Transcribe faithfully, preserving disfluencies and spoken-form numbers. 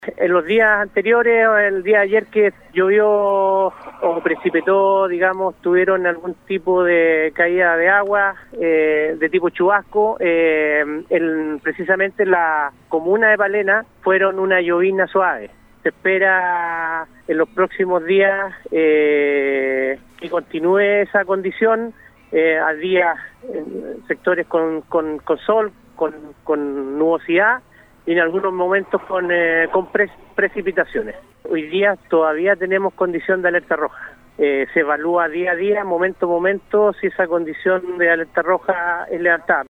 En los días anteriores, el día de ayer que llovió o precipitó, digamos, tuvieron algún tipo de caída de agua eh, de tipo chubasco. Eh, en, precisamente en la comuna de Palena fueron una llovizna suave. Se espera en los próximos días eh, que continúe esa condición, eh, a días en sectores con, con, con sol, con, con nubosidad, y en algunos momentos con, eh, con pre precipitaciones. Hoy día todavía tenemos condición de alerta roja. Eh, se evalúa día a día, momento a momento, si esa condición de alerta roja es levantada.